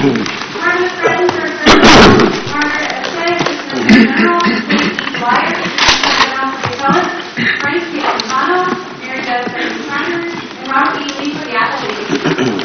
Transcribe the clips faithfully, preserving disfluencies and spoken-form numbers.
Margaret Friends or Margaret O'Shea, Assistant General, Steve Wire, Assistant General for the Appellate, Frank C. Montano, Mary Jo Farmers, and Robert E. Lee for the Appellate.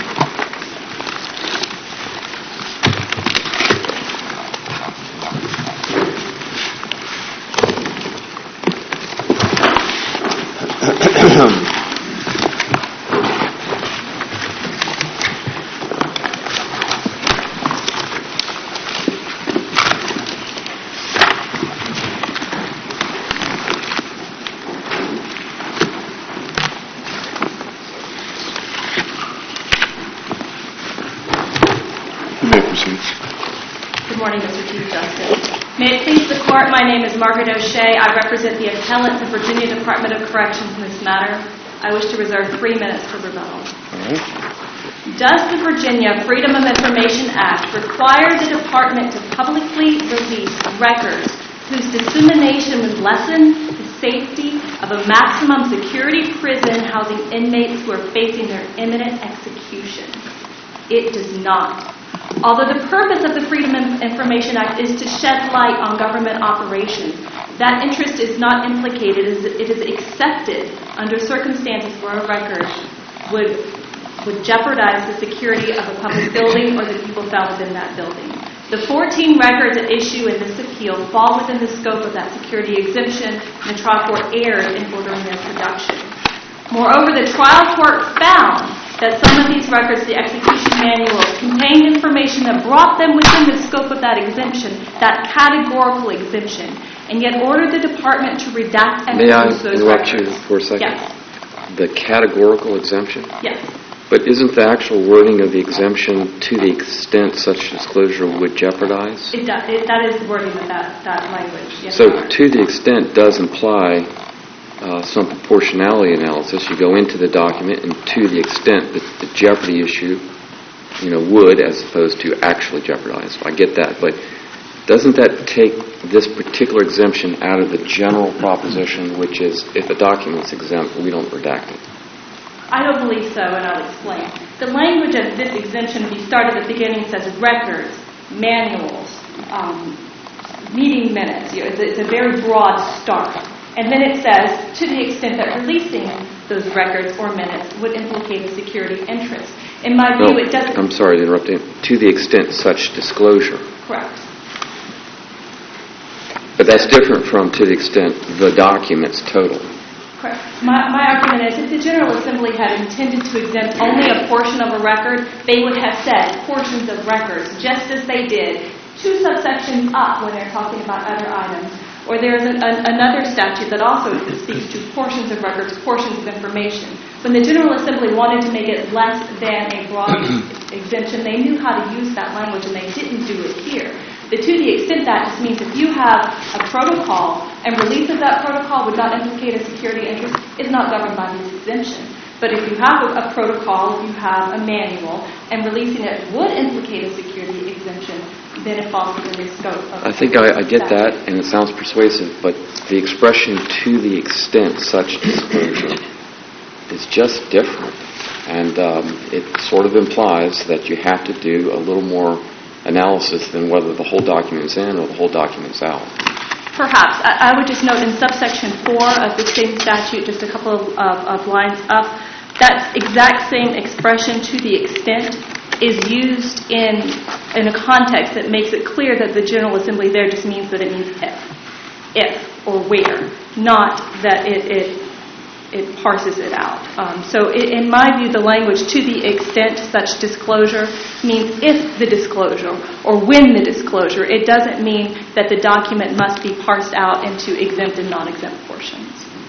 My name is Margaret O'Shea. I represent the appellant, the Virginia Department of Corrections in this matter. I wish to reserve three minutes for rebuttal. Right. Does the Virginia Freedom of Information Act require the department to publicly release records whose dissemination would lessen the safety of a maximum security prison housing inmates who are facing their imminent execution? It does not. Although the purpose of the Freedom of Information Act is to shed light on government operations, that interest is not implicated. It is accepted under circumstances where a record would, would jeopardize the security of a public building or the people found within that building. The fourteen records at issue in this appeal fall within the scope of that security exemption, and the trial court erred in ordering their production. Moreover, the trial court found that some of these records, the execution manuals, contained information that brought them within the scope of that exemption, that categorical exemption, and yet ordered the department to redact and May I produce those interrupt records. you for a second? Yes. The categorical exemption? Yes. But isn't the actual wording of the exemption to the extent such disclosure would jeopardize? It does. It, that is the wording of that, that language. Yes, so Your Honor. To the extent does imply Uh, some proportionality analysis. You go into the document, and to the extent that the jeopardy issue, you know, would, as opposed to actually jeopardize. I get that, but doesn't that take this particular exemption out of the general proposition, which is if a document's exempt, we don't redact it? I don't believe so, and I'll explain. The language of this exemption, if you start at the beginning, says records, manuals, um, meeting minutes. You know, it's, a, it's a very broad start. And then it says, to the extent that releasing those records or minutes would implicate a security interest. In my view, no, it doesn't... I'm sorry to interrupt you. To the extent such disclosure. Correct. But that's different from to the extent the document's total. Correct. My, my argument is if the General Assembly had intended to exempt only a portion of a record, they would have said portions of records, just as they did two subsections up when they're talking about other items. Or there's an, an, another statute that also speaks to portions of records, portions of information. When the General Assembly wanted to make it less than a broad exemption, they knew how to use that language, and they didn't do it here. The to the extent that just means if you have a protocol and release of that protocol would not implicate a security interest, it's not governed by this exemption. But if you have a, a protocol, if you have a manual, and releasing it would implicate a security exemption, then it falls within the scope of... I think I, I get that, and it sounds persuasive, but the expression to the extent such disclosure is just different. And um, it sort of implies that you have to do a little more analysis than whether the whole document's in or the whole document's out. Perhaps. I, I would just note in subsection four of the same statute, just a couple of, of, of lines up, that exact same expression, to the extent, is used in in a context that makes it clear that the General Assembly there just means that it means if, if or where, not that it it, it parses it out. Um, so it, in my view, the language to the extent such disclosure means if the disclosure or when the disclosure. It doesn't mean that the document must be parsed out into exempt and non-exempt portions.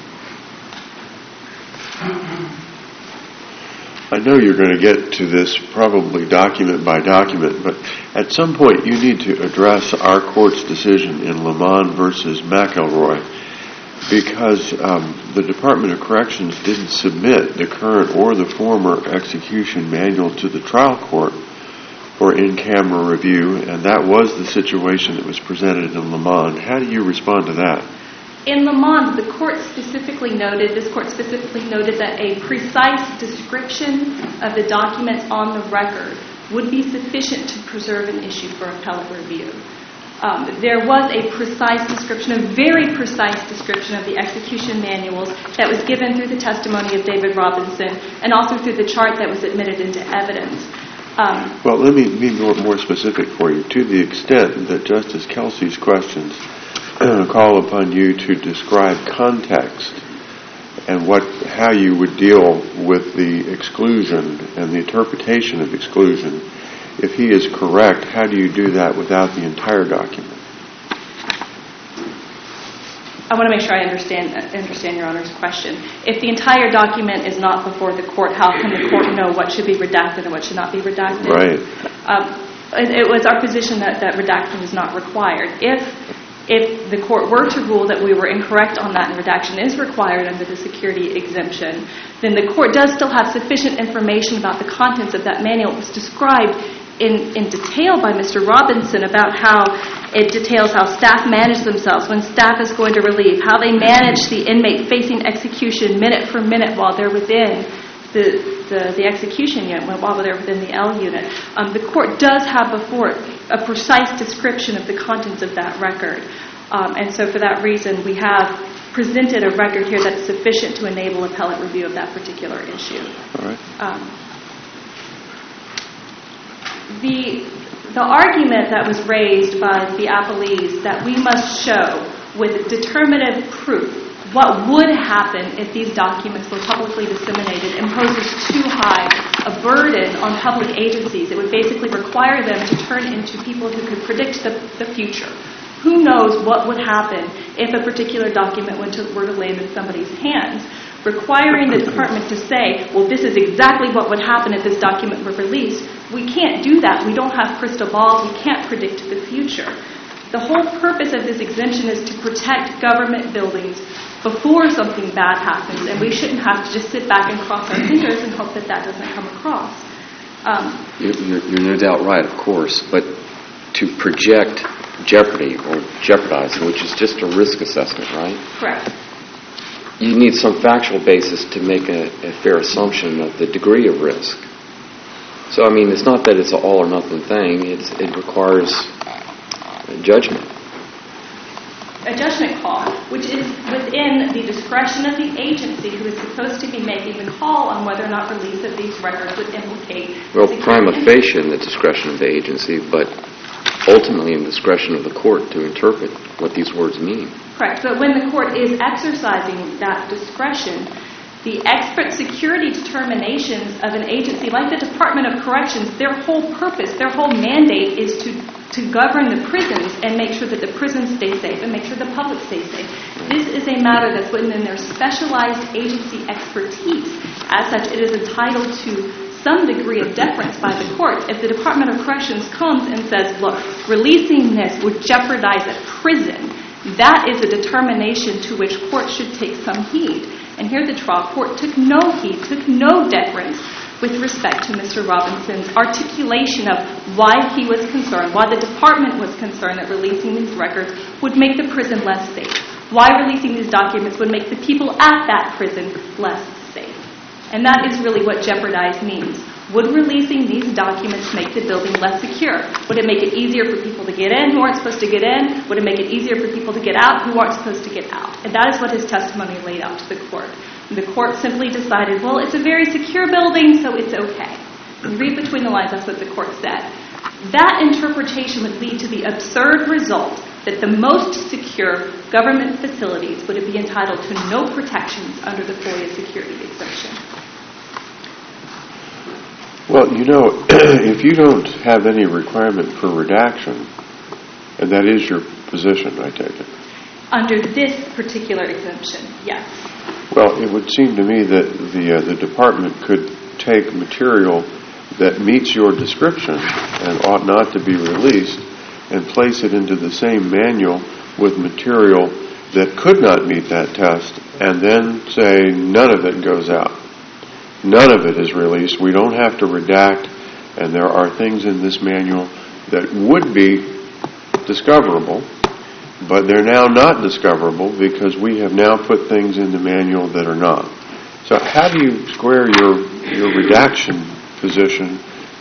I know you're going to get to this probably document by document, but at some point you need to address our court's decision in Lamont versus McElroy, because um, the Department of Corrections didn't submit the current or the former execution manual to the trial court for in-camera review, and that was the situation that was presented in Lamont. How do you respond to that? In Lamont, the court specifically noted, this court specifically noted that a precise description of the documents on the record would be sufficient to preserve an issue for appellate review. Um, there was a precise description, a very precise description of the execution manuals that was given through the testimony of David Robinson and also through the chart that was admitted into evidence. Um, well, let me be more, more specific for you. To the extent that Justice Kelsey's questions call upon you to describe context and what, how you would deal with the exclusion and the interpretation of exclusion, if he is correct, how do you do that without the entire document? I want to make sure I understand understand Your Honor's question. If the entire document is not before the court, how can the court know what should be redacted and what should not be redacted? Right. Um, it, it was our position that, that redaction is not required. If if the court were to rule that we were incorrect on that and redaction is required under the security exemption, then the court does still have sufficient information about the contents of that manual. It was described in, in detail by Mister Robinson about how it details how staff manage themselves when staff is going to relieve, how they manage the inmate facing execution minute for minute while they're within the, the, the execution unit, while they're within the L unit. Um, the court does have before it a precise description of the contents of that record. Um, and so for that reason, we have presented a record here that's sufficient to enable appellate review of that particular issue. All right. Um, the, the argument that was raised by the appellees that we must show with determinative proof what would happen if these documents were publicly disseminated imposes too high a burden on public agencies. It would basically require them to turn into people who could predict the, the future. Who knows what would happen if a particular document were to, were to land in somebody's hands? Requiring the department to say, well, this is exactly what would happen if this document were released. We can't do that. We don't have crystal balls. We can't predict the future. The whole purpose of this exemption is to protect government buildings before something bad happens, and we shouldn't have to just sit back and cross our fingers and hope that that doesn't come across. Um, you're, you're no doubt right, of course, but to project jeopardy or jeopardize, which is just a risk assessment, right? Correct. You need some factual basis to make a, a fair assumption of the degree of risk. So, I mean, it's not that it's an all or nothing thing. It's, it requires a judgment. A judgment call, which is within the discretion of the agency who is supposed to be making the call on whether or not release of these records would implicate... Well, prima facie in the discretion of the agency, but ultimately in the discretion of the court to interpret what these words mean. Correct. But when the court is exercising that discretion, the expert security determinations of an agency like the Department of Corrections, their whole purpose, their whole mandate is to, to govern the prisons and make sure that the prisons stay safe and make sure the public stays safe. This is a matter that's within their specialized agency expertise. As such, it is entitled to some degree of deference by the courts. If the Department of Corrections comes and says, look, releasing this would jeopardize a prison, that is a determination to which courts should take some heed. And here the trial court took no heed, took no deference with respect to Mister Robinson's articulation of why he was concerned, why the department was concerned that releasing these records would make the prison less safe, why releasing these documents would make the people at that prison less safe. And that is really what jeopardize means. Would releasing these documents make the building less secure? Would it make it easier for people to get in who aren't supposed to get in? Would it make it easier for people to get out who aren't supposed to get out? And that is what his testimony laid out to the court. And the court simply decided, well, it's a very secure building, so it's okay. And read between the lines, that's what the court said. That interpretation would lead to the absurd result that the most secure government facilities would be entitled to no protections under the FOIA security exemption. Well, you know, if you don't have any requirement for redaction, and that is your position, I take it. Under this particular exemption, yes. Well, it would seem to me that the uh, the department could take material that meets your description and ought not to be released and place it into the same manual with material that could not meet that test and then say none of it goes out. None of it is released. We don't have to redact, and there are things in this manual that would be discoverable, but they're now not discoverable because we have now put things in the manual that are not. So how do you square your your redaction position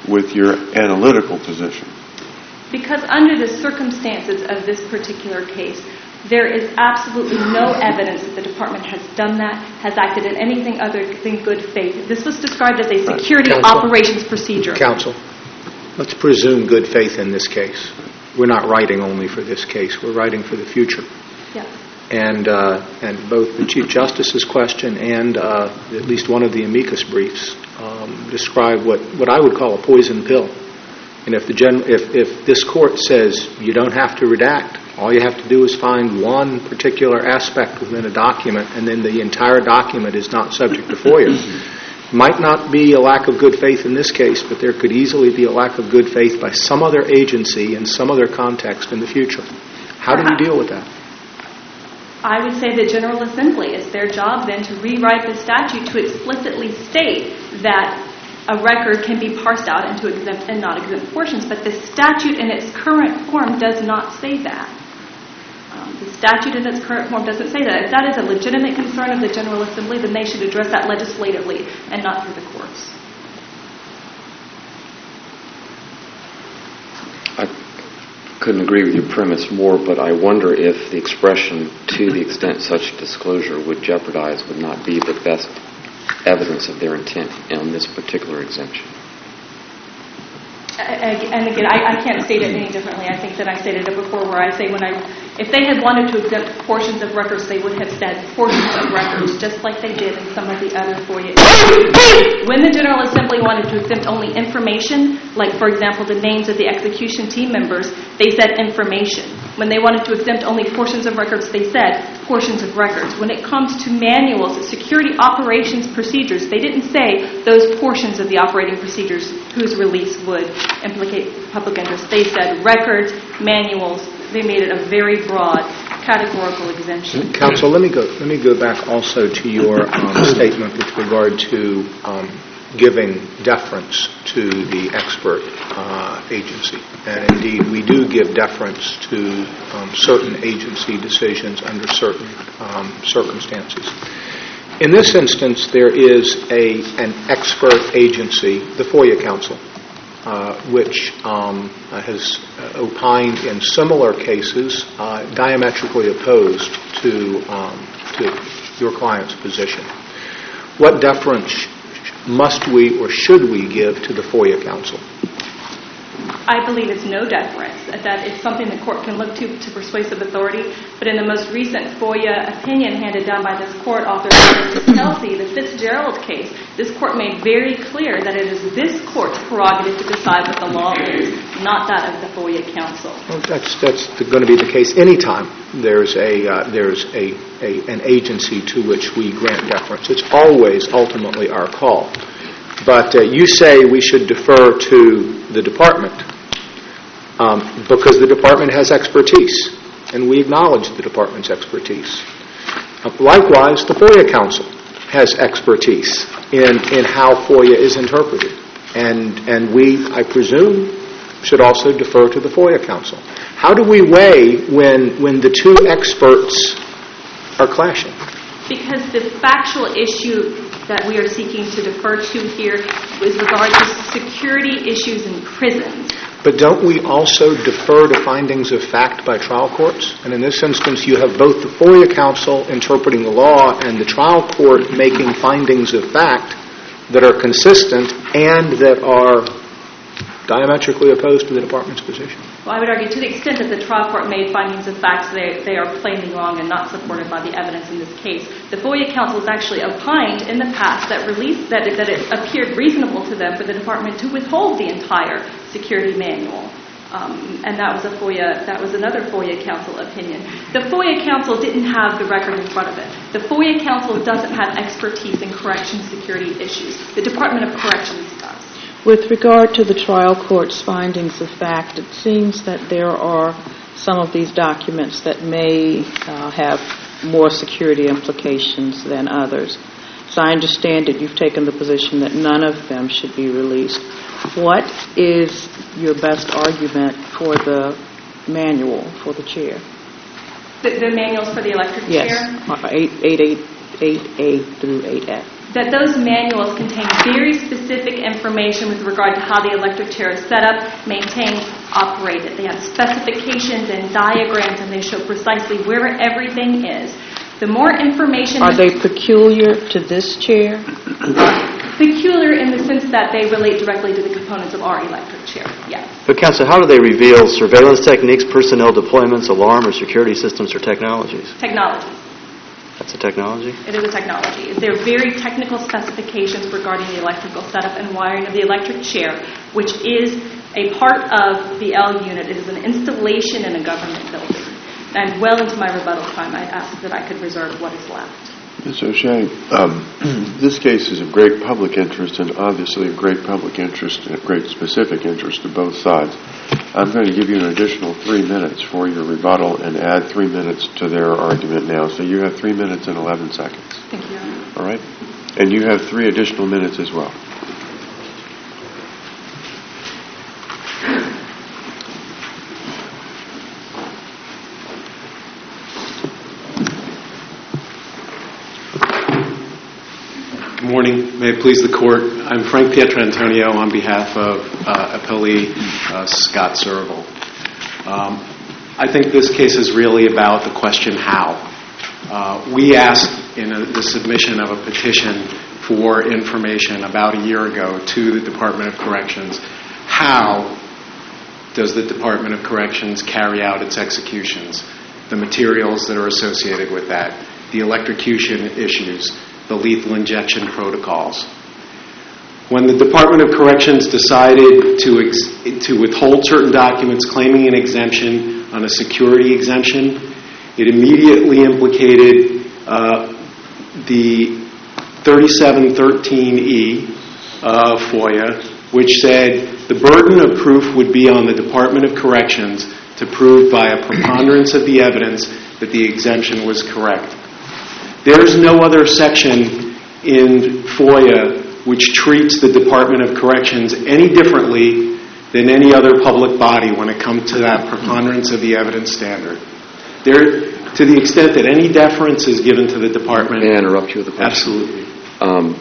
with your analytical position? Because under the circumstances of this particular case, there is absolutely no evidence that the department has done that, has acted in anything other than good faith. This was described as a security Counsel. operations procedure. Counsel, let's presume good faith in this case. We're not writing only for this case. We're writing for the future. Yes. And uh, and both the Chief Justice's question and uh, at least one of the amicus briefs um, describe what, what I would call a poison pill. And if the gen- if, if this court says you don't have to redact, all you have to do is find one particular aspect within a document, and then the entire document is not subject to FOIA. Might not be a lack of good faith in this case, but there could easily be a lack of good faith by some other agency in some other context in the future. How do we deal with that? I would say the General Assembly, it's their job then to rewrite the statute to explicitly state that a record can be parsed out into exempt and not exempt portions, but the statute in its current form does not say that. Um, the statute in its current form doesn't say that. If that is a legitimate concern of the General Assembly, then they should address that legislatively and not through the courts. I couldn't agree with your premise more, but I wonder if the expression "to the extent such disclosure would jeopardize" would not be the best evidence of their intent on this particular exemption. And again, I, I can't state it any differently. I think that I stated it before, where I say when I, if they had wanted to exempt portions of records, they would have said portions of records, just like they did in some of the other FOIA issues. When the General Assembly wanted to exempt only information, like, for example, the names of the execution team members, they said information. When they wanted to exempt only portions of records, they said portions of records. When it comes to manuals, security operations procedures, they didn't say those portions of the operating procedures whose release would implicate public interest. They said records, manuals. They made it a very broad, categorical exemption. Counsel, let me go. Let me go back also to your um, statement with regard to um, giving deference to the expert uh, agency. And indeed, we do give deference to um, certain agency decisions under certain um, circumstances. In this instance, there is a an expert agency, the FOIA Council, uh, which um, has opined in similar cases uh, diametrically opposed to um, to your client's position. What deference must we or should we give to the FOIA Council? I believe it's no deference, that it's something the court can look to to persuasive authority. But in the most recent FOIA opinion handed down by this court, authored by Mister Kelsey, the Fitzgerald case, this court made very clear that it is this court's prerogative to decide what the law is, not that of the FOIA Council. Well, that's that's going to be the case anytime there's a uh, there's a, a an agency to which we grant deference. It's always ultimately our call. But uh, you say we should defer to the department um, because the department has expertise, and we acknowledge the department's expertise. Uh, likewise, the FOIA Council has expertise in, in how FOIA is interpreted, and and we, I presume, should also defer to the FOIA Council. How do we weigh when when the two experts are clashing? Because the factual issue that we are seeking to defer to here with regard to security issues in prisons. But don't we also defer to findings of fact by trial courts? And in this instance, you have both the FOIA Council interpreting the law and the trial court making findings of fact that are consistent and that are diametrically opposed to the department's position. Well, I would argue to the extent that the trial court made findings of facts, they, they are plainly wrong and not supported by the evidence in this case. The FOIA Council has actually opined in the past that release, that it, that it appeared reasonable to them for the department to withhold the entire security manual. Um, and that was a FOIA, that was another FOIA Council opinion. The FOIA Council didn't have the record in front of it. The FOIA Council doesn't have expertise in corrections security issues. The Department of Corrections does. With regard to the trial court's findings of fact, it seems that there are some of these documents that may uh, have more security implications than others. So I understand that you've taken the position that none of them should be released. What is your best argument for the manual for the chair? The, the manuals for the electric yes. chair? Yes, eight eight eight A through eight F. that those manuals contain very specific information with regard to how the electric chair is set up, maintained, operated. They have specifications and diagrams, and they show precisely where everything is. The more information... Are they peculiar to this chair? Peculiar in the sense that they relate directly to the components of our electric chair, yes. But, Counsel, how do they reveal surveillance techniques, personnel deployments, alarm or security systems, or technologies? Technology. That's a technology? It is a technology. There are very technical specifications regarding the electrical setup and wiring of the electric chair, which is a part of the L unit. It is an installation in a government building. And well into my rebuttal time, I ask that I could reserve what is left. Miz O'Shea, um, this case is of great public interest and obviously of great public interest and great specific interest to both sides. I'm going to give you an additional three minutes for your rebuttal and add three minutes to their argument now. So you have three minutes and eleven seconds. Thank you. All right? And you have three additional minutes as well. Good morning. May it please the Court. I'm Frank Pietrantonio on behalf of uh, appellee uh, Scott Serval. Um, I think this case is really about the question how. Uh, we asked in a, the submission of a petition for information about a year ago to the Department of Corrections. How does the Department of Corrections carry out its executions? The materials that are associated with that, the electrocution issues, the lethal injection protocols. When the Department of Corrections decided to ex- to withhold certain documents claiming an exemption on a security exemption, it immediately implicated uh, the thirty-seven thirteen E of FOIA, which said the burden of proof would be on the Department of Corrections to prove by a preponderance of the evidence that the exemption was correct. There's no other section in FOIA which treats the Department of Corrections any differently than any other public body when it comes to that preponderance of the evidence standard. There, to the extent that any deference is given to the department... May I interrupt you with a question? Absolutely. Um,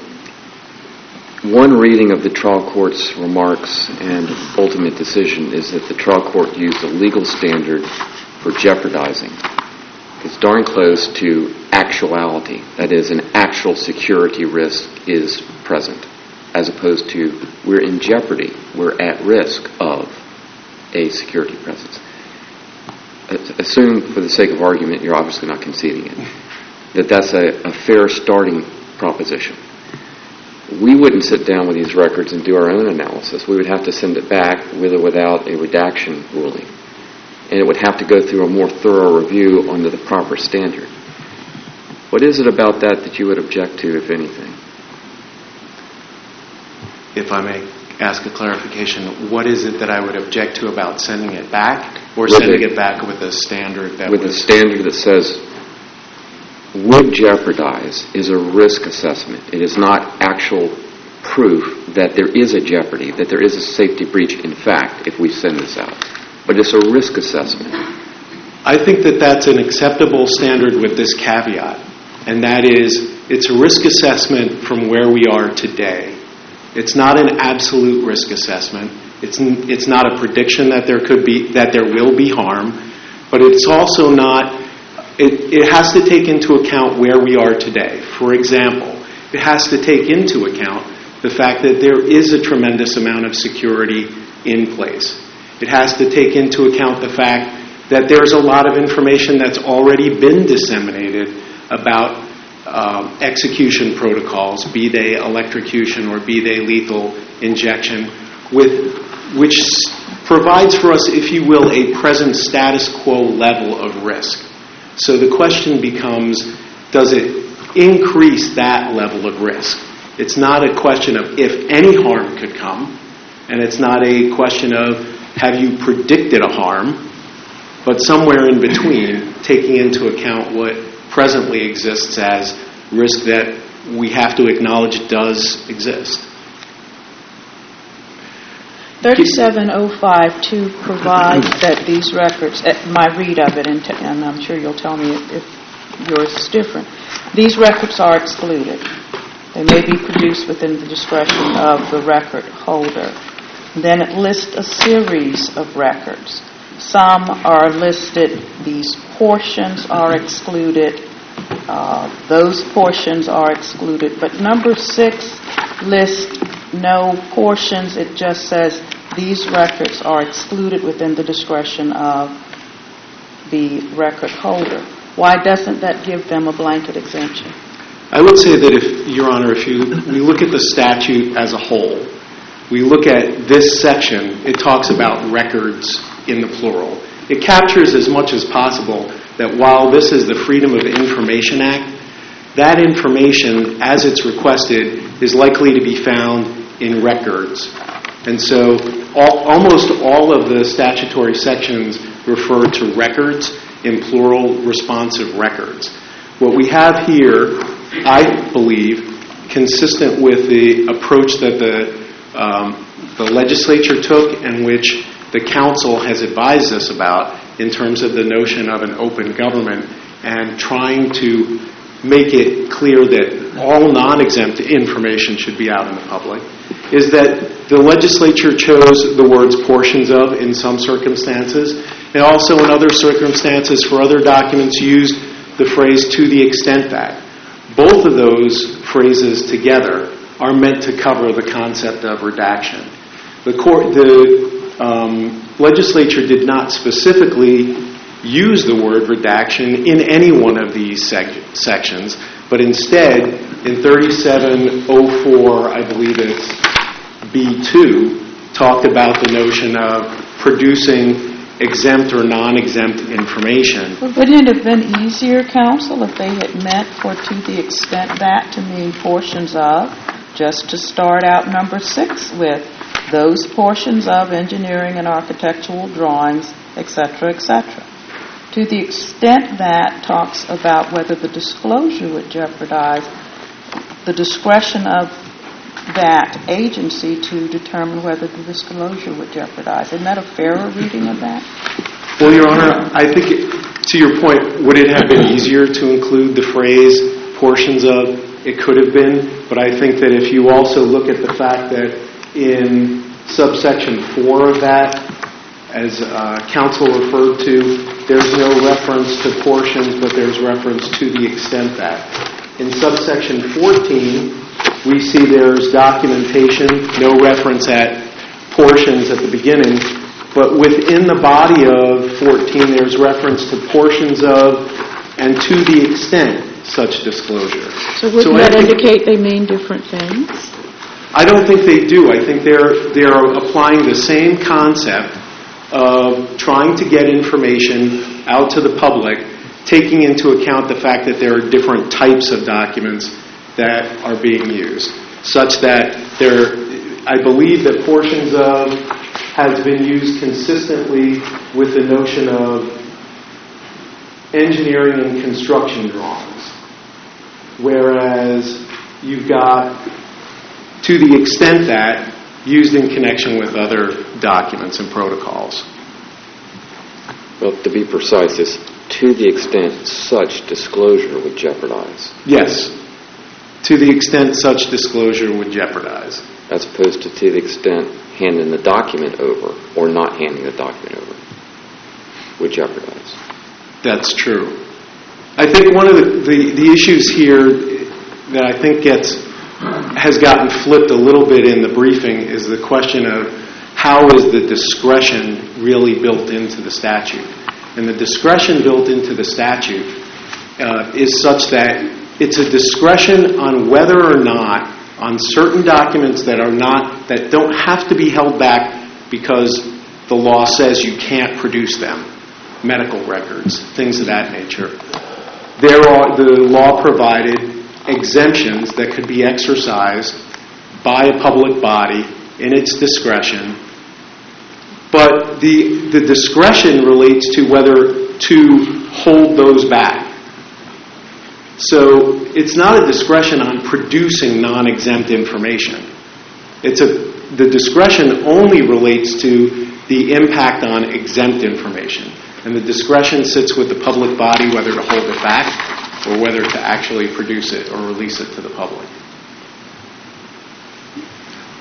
one reading of the trial court's remarks and ultimate decision is that the trial court used a legal standard for jeopardizing. It's darn close to actuality. That is, an actual security risk is present, as opposed to we're in jeopardy, we're at risk of a security presence. Assume, for the sake of argument, you're obviously not conceding it, that that's a, a fair starting proposition. We wouldn't sit down with these records and do our own analysis. We would have to send it back with or without a redaction ruling. And it would have to go through a more thorough review under the proper standard. What is it about that that you would object to, if anything? If I may ask a clarification, what is it that I would object to about sending it back, or with sending it, it back with a standard that with was... a standard that says would jeopardize is a risk assessment. It is not actual proof that there is a jeopardy, that there is a safety breach, in fact, if we send this out. But it's a risk assessment. I think that that's an acceptable standard with this caveat, and that is it's a risk assessment from where we are today. It's not an absolute risk assessment. It's n- it's not a prediction that there could be that there will be harm, but it's also not. It, it has to take into account where we are today. For example, it has to take into account the fact that there is a tremendous amount of security in place. It has to take into account the fact that there's a lot of information that's already been disseminated about uh, execution protocols, be they electrocution or be they lethal injection, with which provides for us, if you will, a present status quo level of risk. So the question becomes, does it increase that level of risk? It's not a question of if any harm could come, and it's not a question of have you predicted a harm, but somewhere in between, taking into account what presently exists as risk that we have to acknowledge does exist. thirty-seven oh five two provides that these records, my read of it, and, t- and I'm sure you'll tell me if yours is different, these records are excluded. They may be produced within the discretion of the record holder. Then it lists a series of records. Some are listed, these portions are excluded, uh, those portions are excluded. But number six lists no portions. It just says these records are excluded within the discretion of the record holder. Why doesn't that give them a blanket exemption? I would say that if, Your Honor, if you we look at the statute as a whole, we look at this section, it talks about records in the plural. It captures as much as possible that while this is the Freedom of Information Act, that information, as it's requested, is likely to be found in records. And so all, almost all of the statutory sections refer to records in plural, responsive records. What we have here, I believe, consistent with the approach that the um, the legislature took and which the council has advised us about in terms of the notion of an open government and trying to make it clear that all non-exempt information should be out in the public, is that the legislature chose the words portions of in some circumstances, and also in other circumstances for other documents used the phrase to the extent that. Both of those phrases together are meant to cover the concept of redaction. The, court, the um, legislature did not specifically use the word redaction in any one of these sec- sections, but instead, in thirty-seven oh four, I believe it's B two, talked about the notion of producing exempt or non-exempt information. Well, wouldn't it have been easier, counsel, if they had meant for to the extent that to mean portions of, just to start out number six with those portions of engineering and architectural drawings, et cetera, et cetera. To the extent that talks about whether the disclosure would jeopardize the discretion of that agency to determine whether the disclosure would jeopardize. Isn't that a fairer reading of that? Well, Your Honor, I think, it, to your point, would it have been easier to include the phrase portions of? It could have been, but I think that if you also look at the fact that in subsection four of that, as uh, counsel referred to, there's no reference to portions, but there's reference to the extent that. In subsection fourteen, we see there's documentation, no reference at portions at the beginning, but within the body of fourteen, there's reference to portions of and to the extent such disclosure. So wouldn't so that think, indicate they mean different things? I don't think they do. I think they're they're applying the same concept of trying to get information out to the public, taking into account the fact that there are different types of documents that are being used, such that there, I believe that portions of has been used consistently with the notion of engineering and construction drawings, whereas you've got to the extent that used in connection with other documents and protocols. Well, to be precise, it's to the extent such disclosure would jeopardize. Yes. To the extent such disclosure would jeopardize. As opposed to to the extent handing the document over or not handing the document over would jeopardize. That's true. I think one of the, the, the issues here that I think gets has gotten flipped a little bit in the briefing is the question of how is the discretion really built into the statute. And the discretion built into the statute uh, is such that it's a discretion on whether or not, on certain documents that are not, that don't have to be held back because the law says you can't produce them, medical records, things of that nature. There are, the law provided exemptions that could be exercised by a public body in its discretion, but the, the discretion relates to whether to hold those back. So it's not a discretion on producing non-exempt information. It's a, the discretion only relates to the impact on exempt information. And the discretion sits with the public body whether to hold it back or whether to actually produce it or release it to the public.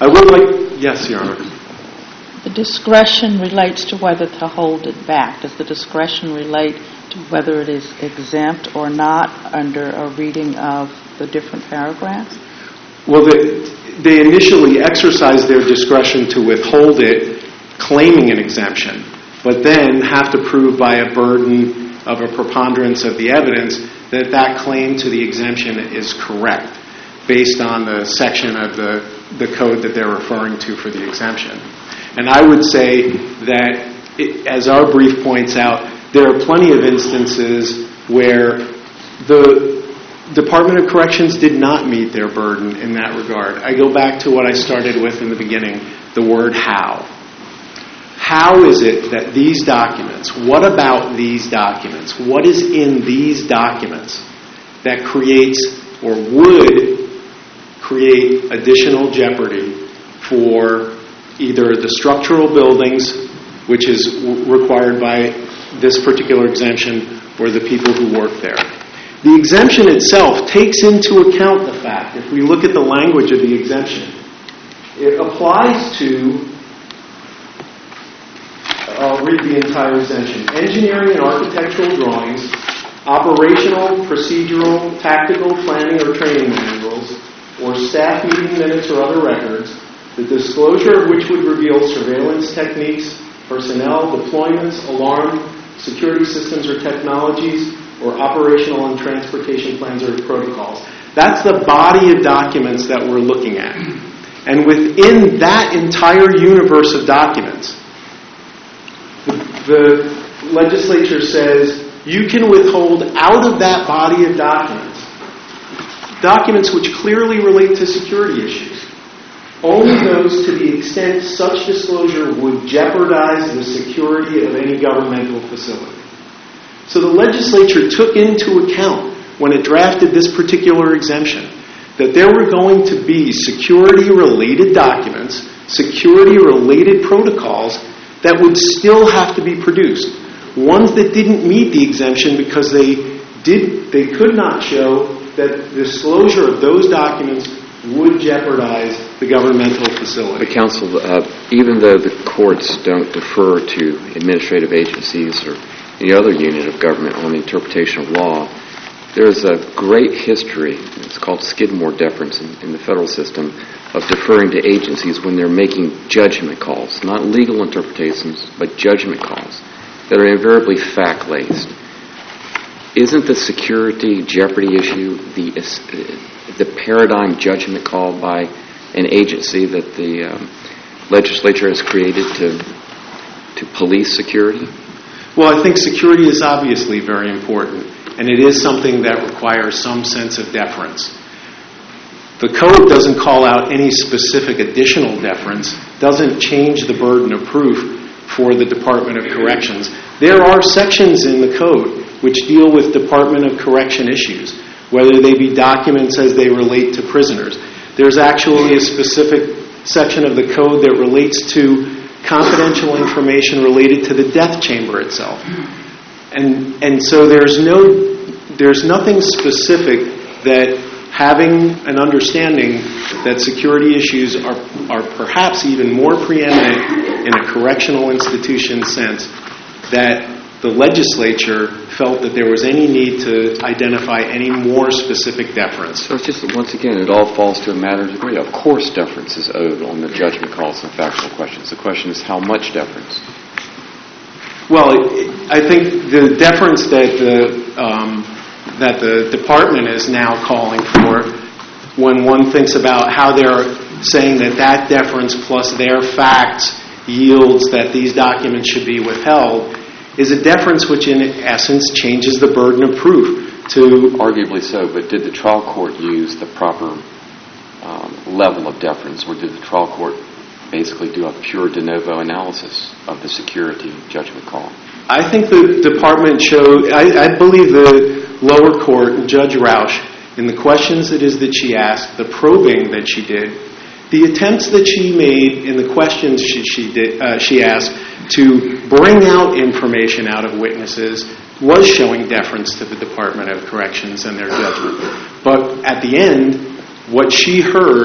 I would like, yes, Your Honor. The discretion relates to whether to hold it back. Does the discretion relate to whether it is exempt or not under a reading of the different paragraphs? Well, they, they initially exercise their discretion to withhold it, claiming an exemption, but then have to prove by a burden of a preponderance of the evidence that that claim to the exemption is correct, based on the section of the, the code that they're referring to for the exemption. And I would say that, it, as our brief points out, there are plenty of instances where the Department of Corrections did not meet their burden in that regard. I go back to what I started with in the beginning, the word how. How is it that these documents, what about these documents, what is in these documents that creates or would create additional jeopardy for either the structural buildings, which is w- required by this particular exemption, or the people who work there? The exemption itself takes into account the fact, if we look at the language of the exemption, it applies to, I'll read the entire exemption, engineering and architectural drawings, operational, procedural, tactical, planning, or training manuals, or staff meeting minutes or other records, the disclosure of which would reveal surveillance techniques, personnel, deployments, alarm, security systems or technologies, or operational and transportation plans or protocols. That's the body of documents that we're looking at. And within that entire universe of documents, the, the legislature says you can withhold out of that body of documents documents which clearly relate to security issues. Only those to the extent such disclosure would jeopardize the security of any governmental facility. So the legislature took into account, when it drafted this particular exemption, that there were going to be security-related documents, security-related protocols that would still have to be produced. Ones that didn't meet the exemption because they did, they could not show that disclosure of those documents would jeopardize the governmental facility. But counsel, uh, even though the courts don't defer to administrative agencies or any other unit of government on the interpretation of law, there's a great history, it's called Skidmore deference in, in the federal system, of deferring to agencies when they're making judgment calls, not legal interpretations, but judgment calls that are invariably fact-laced. Isn't the security jeopardy issue the uh, the paradigm judgment call by an agency that the um, legislature has created to to police security? Well, I think security is obviously very important, and it is something that requires some sense of deference. The code doesn't call out any specific additional deference, doesn't change the burden of proof for the Department of Corrections. There are sections in the code which deal with Department of Correction issues, whether they be documents as they relate to prisoners. There's actually a specific section of the code that relates to confidential information related to the death chamber itself. And and so there's no there's nothing specific that having an understanding that security issues are are perhaps even more preeminent in a correctional institution sense, that the legislature felt that there was any need to identify any more specific deference. So it's just, once again, it all falls to a matter of degree. Of course deference is owed on the judgment calls and factual questions. The question is how much deference? Well, I think the deference that the, um, that the department is now calling for, when one thinks about how they're saying that that deference plus their facts yields that these documents should be withheld, is a deference which in essence changes the burden of proof to... Arguably so, but did the trial court use the proper um, level of deference, or did the trial court basically do a pure de novo analysis of the security judgment call? I think the department showed, I, I believe the lower court, Judge Roush, in the questions that is that she asked, the probing that she did, the attempts that she made in the questions she, she, did, uh, she asked to bring out information out of witnesses was showing deference to the Department of Corrections and their judgment. But at the end, what she heard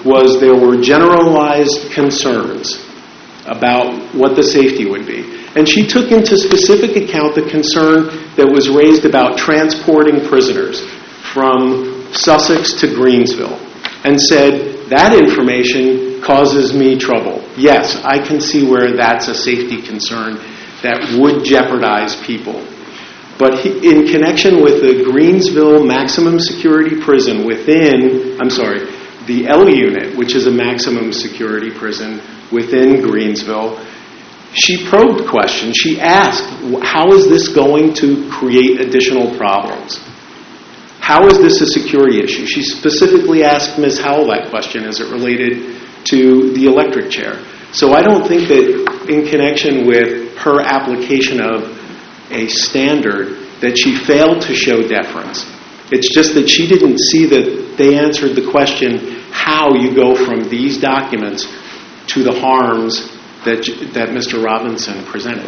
was there were generalized concerns about what the safety would be. And she took into specific account the concern that was raised about transporting prisoners from Sussex to Greensville and said, that information causes me trouble. Yes, I can see where that's a safety concern that would jeopardize people. But he, in connection with the Greensville maximum security prison within, I'm sorry, the L unit, which is a maximum security prison within Greensville, she probed questions. She asked, how is this going to create additional problems? How is this a security issue? She specifically asked Miz Howell that question as it related to the electric chair. So I don't think that in connection with her application of a standard that she failed to show deference. It's just that she didn't see that they answered the question how you go from these documents to the harms that that Mister Robinson presented.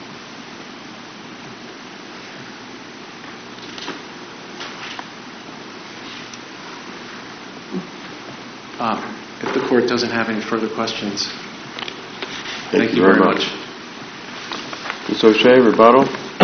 Um, if the court doesn't have any further questions, thank, thank you very much. much. Miz O'Shea, rebuttal.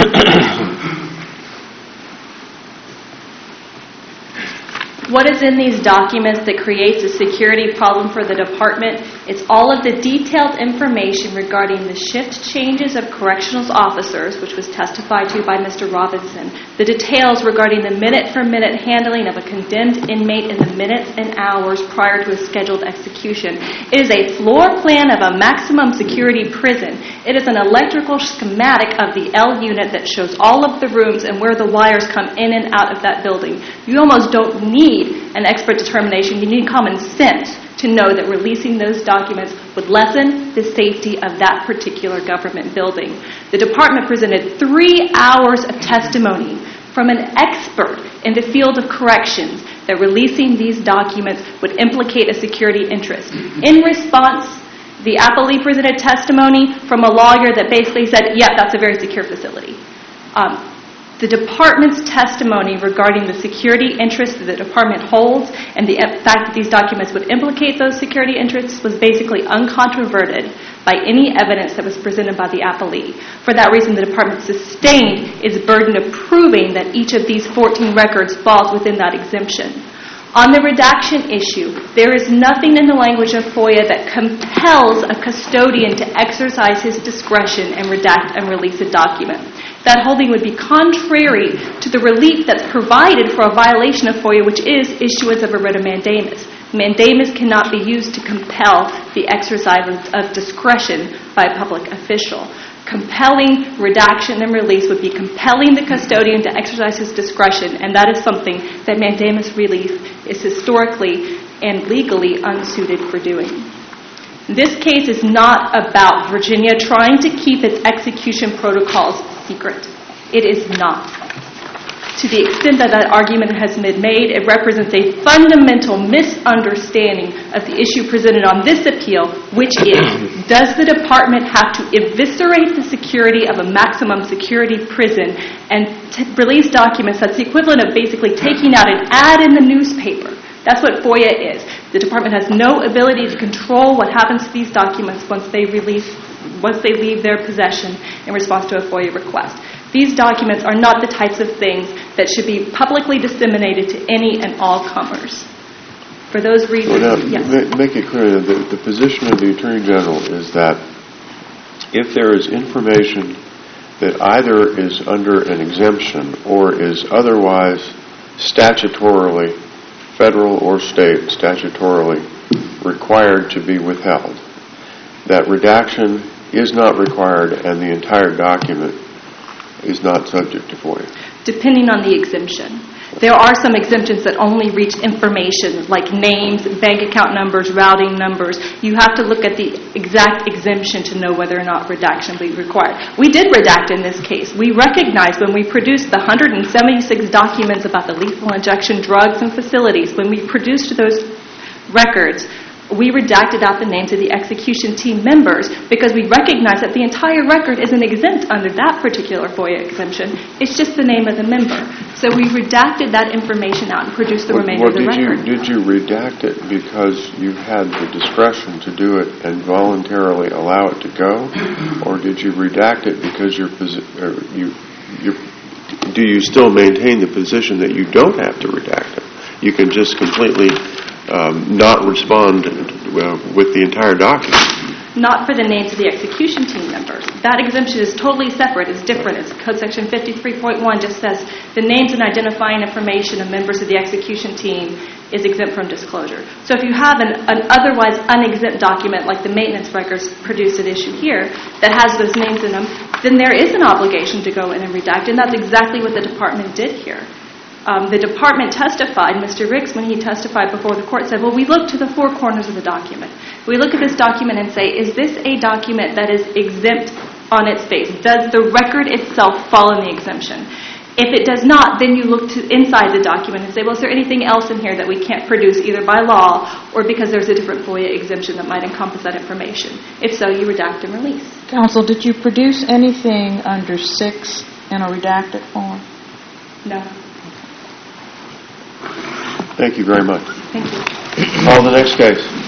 What is in these documents that creates a security problem for the department? It's all of the detailed information regarding the shift changes of correctional officers, which was testified to by Mister Robinson, the details regarding the minute-for-minute handling of a condemned inmate in the minutes and hours prior to a scheduled execution. It is a floor plan of a maximum security prison. It is an electrical schematic of the L unit that shows all of the rooms and where the wires come in and out of that building. You almost don't need an expert determination. You need common sense to know that releasing those documents would lessen the safety of that particular government building. The department presented three hours of testimony from an expert in the field of corrections that releasing these documents would implicate a security interest. In response, the appellee presented testimony from a lawyer that basically said, yeah, that's a very secure facility. Um, The department's testimony regarding the security interests that the department holds and the fact that these documents would implicate those security interests was basically uncontroverted by any evidence that was presented by the appellee. For that reason, the department sustained its burden of proving that each of these fourteen records falls within that exemption. On the redaction issue, there is nothing in the language of FOIA that compels a custodian to exercise his discretion and redact and release a document. That holding would be contrary to the relief that's provided for a violation of FOIA, which is issuance of a writ of mandamus. Mandamus cannot be used to compel the exercise of discretion by a public official. Compelling redaction and release would be compelling the custodian to exercise his discretion, and that is something that mandamus relief is historically and legally unsuited for doing. This case is not about Virginia trying to keep its execution protocols secret. It is not. To the extent that that argument has been made, it represents a fundamental misunderstanding of the issue presented on this appeal, which is, does the department have to eviscerate the security of a maximum security prison and t- release documents that's the equivalent of basically taking out an ad in the newspaper? That's what FOIA is. The department has no ability to control what happens to these documents once they release, once they leave their possession in response to a FOIA request. These documents are not the types of things that should be publicly disseminated to any and all comers. For those reasons, well, now, yes. ma- make it clear that the, the position of the Attorney General is that if there is information that either is under an exemption or is otherwise statutorily, federal or state, statutorily required to be withheld, that redaction is not required and the entire document is not subject to FOIA. Depending on the exemption. There are some exemptions that only reach information like names, bank account numbers, routing numbers. You have to look at the exact exemption to know whether or not redaction will be required. We did redact in this case. We recognized when we produced the one hundred seventy-six documents about the lethal injection drugs and facilities, when we produced those records, we redacted out the names of the execution team members because we recognized that the entire record isn't exempt under that particular FOIA exemption. It's just the name of the member. So So we redacted that information out and produced the Well, remainder of the did you, record. did you redact it because you had the discretion to do it and voluntarily allow it to go? Or did you redact it because you're, posi- or you, you, do you still maintain the position that you don't have to redact it? You can just completely um, not respond uh, with the entire document. Not for the names of the execution team members. That exemption is totally separate. It's different. It's Code Section fifty-three point one just says the names and identifying information of members of the execution team is exempt from disclosure. So if you have an, an otherwise unexempt document like the maintenance records produced at issue here that has those names in them, then there is an obligation to go in and redact, and that's exactly what the department did here. Um, the department testified, Mister Ricks, when he testified before the court, said, well, we look to the four corners of the document. We look at this document and say, is this a document that is exempt on its face? Does the record itself fall in the exemption? If it does not, then you look to inside the document and say, well, is there anything else in here that we can't produce either by law or because there's a different FOIA exemption that might encompass that information? If so, you redact and release. Counsel, did you produce anything under six in a redacted form? No. Thank you very much. Thank you. Call the next case.